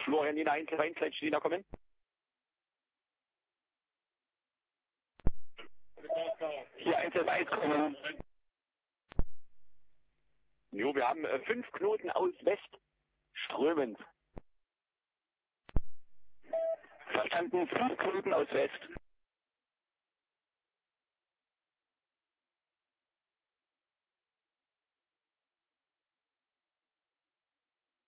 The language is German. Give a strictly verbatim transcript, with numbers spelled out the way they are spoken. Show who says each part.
Speaker 1: Florian Nina eins eins, Nina kommen. Hier eins eins kommen. Jo, wir haben äh, fünf Knoten aus West strömend. Verstanden, fünf Knoten aus West.